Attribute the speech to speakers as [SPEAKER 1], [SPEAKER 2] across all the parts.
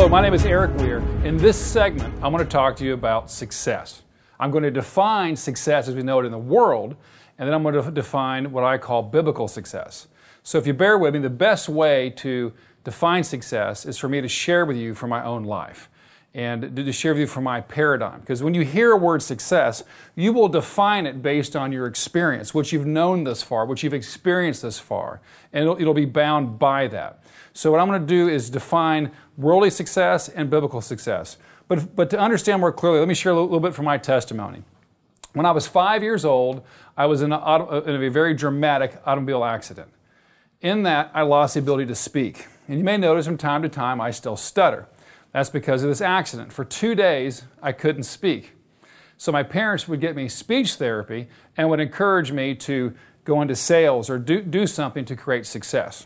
[SPEAKER 1] Hello, my name is Eric Weir. In this segment, I want to talk to you about success. I'm going to define success as we know it in the world, and then I'm going to define what I call biblical success. So if you bear with me, the best way to define success is for me to share with you from my own life and to share with you from my paradigm. Because when you hear a word success, you will define it based on your experience, what you've known thus far, what you've experienced thus far, and it'll be bound by that. So what I'm going to do is define worldly success and biblical success. But to understand more clearly, let me share a little bit from my testimony. When I was 5 years old, I was in a very dramatic automobile accident. In that, I lost the ability to speak. And you may notice from time to time I still stutter. That's because of this accident. For 2 days, I couldn't speak. So my parents would get me speech therapy and would encourage me to go into sales or do something to create success.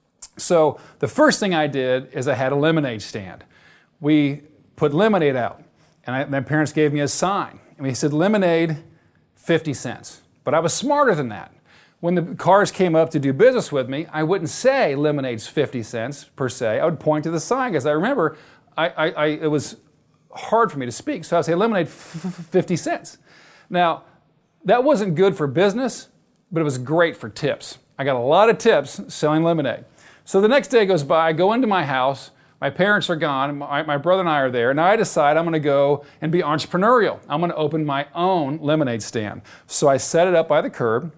[SPEAKER 1] So the first thing I did is I had a lemonade stand. We put lemonade out, and my parents gave me a sign. And we said, lemonade, 50 cents. But I was smarter than that. When the cars came up to do business with me, I wouldn't say lemonade's 50 cents per se. I would point to the sign, because I remember it was hard for me to speak. So I would say lemonade, 50 cents. Now, that wasn't good for business, but it was great for tips. I got a lot of tips selling lemonade. So the next day goes by, I go into my house, my parents are gone, my brother and I are there, and I decide I'm going to go and be entrepreneurial. I'm going to open my own lemonade stand. So I set it up by the curb.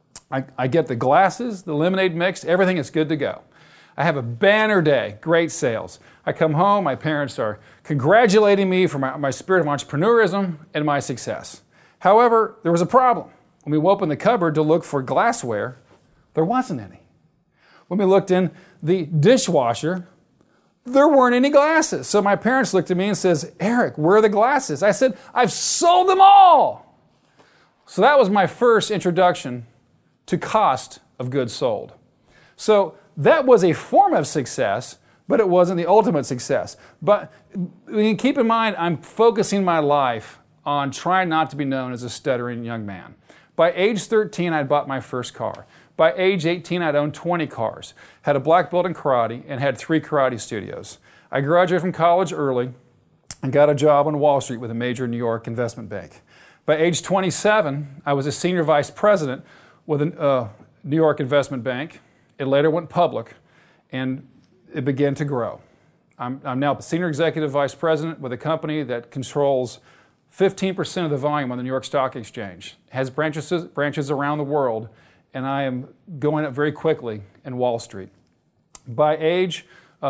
[SPEAKER 1] I get the glasses, the lemonade mix, everything is good to go. I have a banner day, great sales. I come home, my parents are congratulating me for my spirit of entrepreneurism and my success. However, there was a problem. When we opened the cupboard to look for glassware, there wasn't any. When we looked in the dishwasher, there weren't any glasses. So my parents looked at me and says, Eric, where are the glasses? I said, I've sold them all. So that was my first introduction to cost of goods sold. So that was a form of success, but it wasn't the ultimate success. But keep in mind, I'm focusing my life on trying not to be known as a stuttering young man. By age 13, I bought my first car. By age 18, I'd owned 20 cars, had a black belt in karate, and had 3 karate studios. I graduated from college early and got a job on Wall Street with a major New York investment bank. By age 27, I was a senior vice president with a New York investment bank. It later went public, and it began to grow. I'm now senior executive vice president with a company that controls 15% of the volume on the New York Stock Exchange, has branches around the world, and I am going up very quickly in Wall Street. By age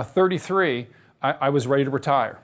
[SPEAKER 1] 33, I was ready to retire.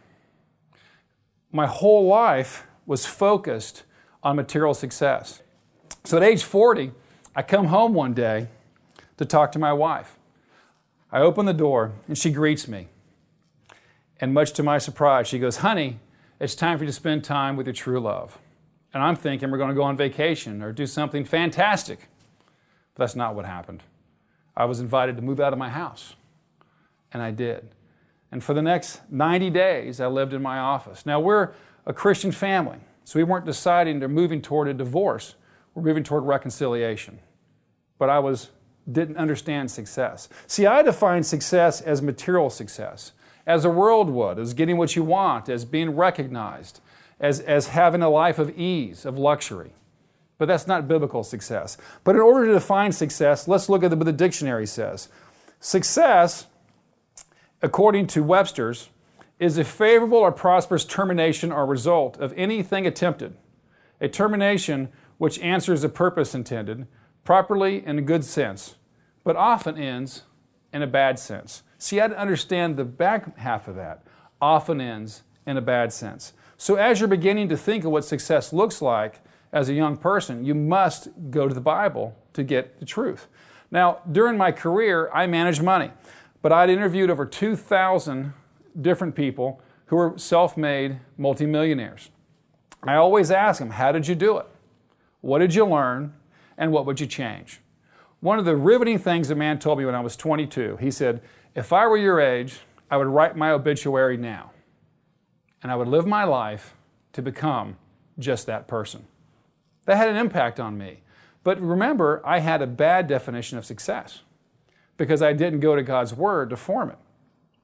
[SPEAKER 1] My whole life was focused on material success. So at age 40, I come home one day to talk to my wife. I open the door, and she greets me. And much to my surprise, she goes, honey, it's time for you to spend time with your true love. And I'm thinking we're going to go on vacation or do something fantastic. But that's not what happened. I was invited to move out of my house, and I did. And for the next 90 days, I lived in my office. Now, we're a Christian family, so we weren't deciding to moving toward a divorce. We're moving toward reconciliation. But I didn't understand success. See, I define success as material success, as the world would, as getting what you want, as being recognized, as having a life of ease, of luxury. But that's not biblical success. But in order to define success, let's look at what the dictionary says. Success, according to Webster's, is a favorable or prosperous termination or result of anything attempted. A termination which answers the purpose intended, properly in a good sense, but often ends in a bad sense. See, you had to understand the back half of that. Often ends in a bad sense. So as you're beginning to think of what success looks like, as a young person, you must go to the Bible to get the truth. Now, during my career, I managed money, but I'd interviewed over 2,000 different people who were self-made multimillionaires. I always ask them, how did you do it? What did you learn? And what would you change? One of the riveting things a man told me when I was 22, he said, if I were your age, I would write my obituary now, and I would live my life to become just that person. That had an impact on me. But remember, I had a bad definition of success because I didn't go to God's Word to form it.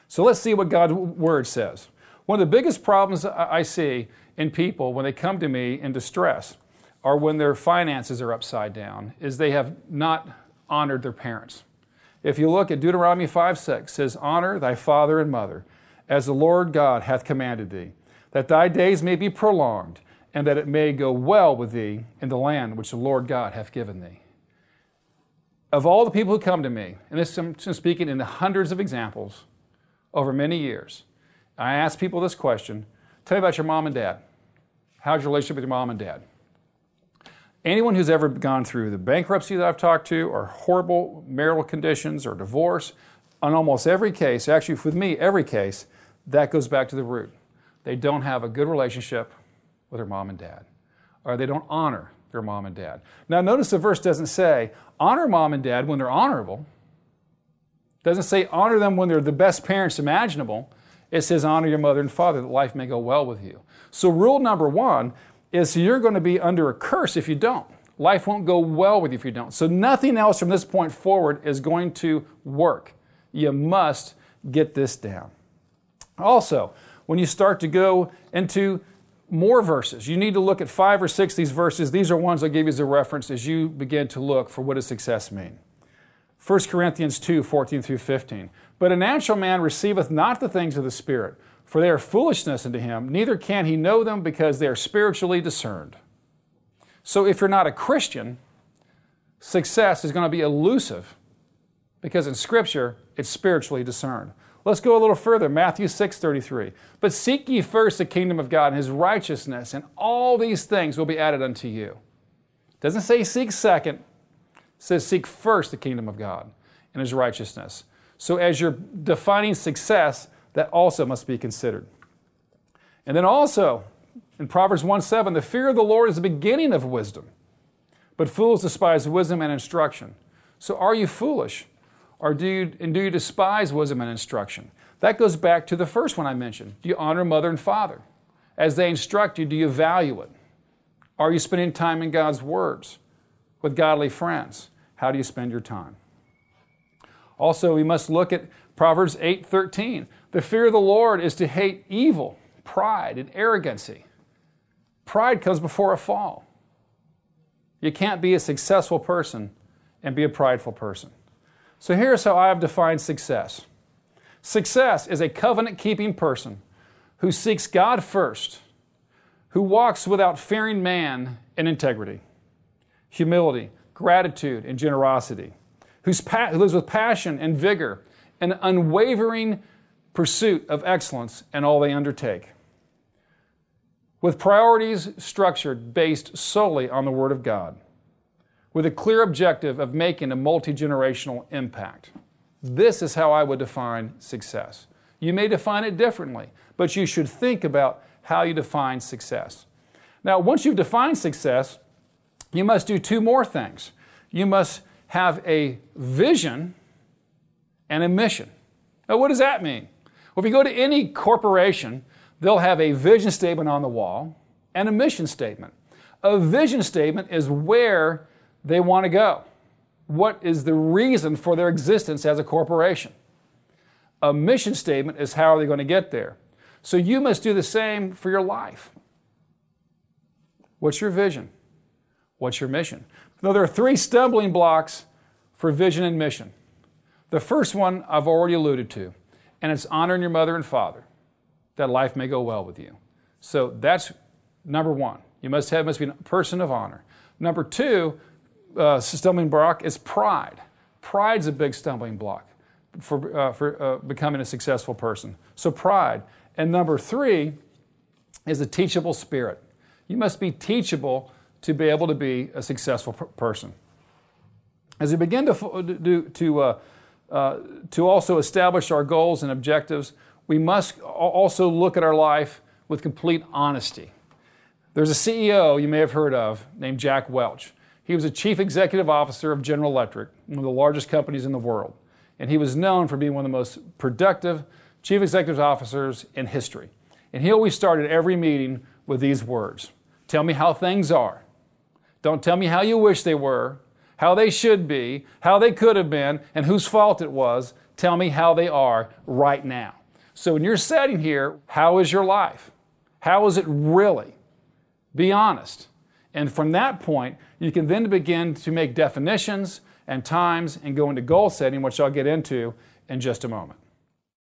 [SPEAKER 1] So let's see what God's Word says. One of the biggest problems I see in people when they come to me in distress or when their finances are upside down is they have not honored their parents. If you look at Deuteronomy 5:6, it says, "Honor thy father and mother, as the Lord God hath commanded thee, that thy days may be prolonged, and that it may go well with thee in the land which the Lord God hath given thee." Of all the people who come to me, and this I'm speaking in the hundreds of examples over many years, I ask people this question: tell me about your mom and dad. How's your relationship with your mom and dad? Anyone who's ever gone through the bankruptcy that I've talked to, or horrible marital conditions, or divorce, on almost every case, actually with me, every case, that goes back to the root. They don't have a good relationship with their mom and dad, or they don't honor their mom and dad. Now notice the verse doesn't say, honor mom and dad when they're honorable. It doesn't say honor them when they're the best parents imaginable. It says honor your mother and father that life may go well with you. So rule number one is you're going to be under a curse if you don't. Life won't go well with you if you don't. So nothing else from this point forward is going to work. You must get this down. Also, when you start to go into more verses, you need to look at 5 or 6 of these verses. These are ones I'll give you as a reference as you begin to look for what does success mean. 1 Corinthians 2, 14 through 15. "But a natural man receiveth not the things of the Spirit, for they are foolishness unto him, neither can he know them because they are spiritually discerned." So if you're not a Christian, success is going to be elusive because in Scripture, it's spiritually discerned. Let's go a little further. Matthew 6:33. "But seek ye first the kingdom of God and His righteousness, and all these things will be added unto you." It doesn't say seek second. It says seek first the kingdom of God and His righteousness. So as you're defining success, that also must be considered. And then also, in Proverbs 1:7, "The fear of the Lord is the beginning of wisdom, but fools despise wisdom and instruction." So are you foolish? Or do you despise wisdom and instruction? That goes back to the first one I mentioned. Do you honor mother and father? As they instruct you, do you value it? Are you spending time in God's words with godly friends? How do you spend your time? Also, we must look at Proverbs 8:13. "The fear of the Lord is to hate evil, pride, and arrogancy." Pride comes before a fall. You can't be a successful person and be a prideful person. So here's how I have defined success. Success is a covenant-keeping person who seeks God first, who walks without fearing man in integrity, humility, gratitude, and generosity, who lives with passion and vigor, an unwavering pursuit of excellence in all they undertake, with priorities structured based solely on the Word of God, with a clear objective of making a multi-generational impact. This is how I would define success. You may define it differently, but you should think about how you define success. Now, once you've defined success, you must do 2 more things. You must have a vision and a mission. Now, what does that mean? Well, if you go to any corporation, they'll have a vision statement on the wall and a mission statement. A vision statement is where they want to go. What is the reason for their existence as a corporation? A mission statement is how are they going to get there. So you must do the same for your life. What's your vision? What's your mission? Now, there are 3 stumbling blocks for vision and mission. The first one I've already alluded to, and it's honoring your mother and father, that life may go well with you. So that's number 1. You must be a person of honor. Number 2, stumbling block is pride. Pride's a big stumbling block for becoming a successful person. So pride. And number 3 is a teachable spirit. You must be teachable to be able to be a successful person. As we begin to also establish our goals and objectives, we must also look at our life with complete honesty. There's a CEO you may have heard of named Jack Welch. He was a chief executive officer of General Electric, one of the largest companies in the world. And he was known for being one of the most productive chief executive officers in history. And he always started every meeting with these words: "Tell me how things are. Don't tell me how you wish they were, how they should be, how they could have been, and whose fault it was. Tell me how they are right now." So when you're setting here, how is your life? How is it really? Be honest. And from that point, you can then begin to make definitions and times and go into goal setting, which I'll get into in just a moment.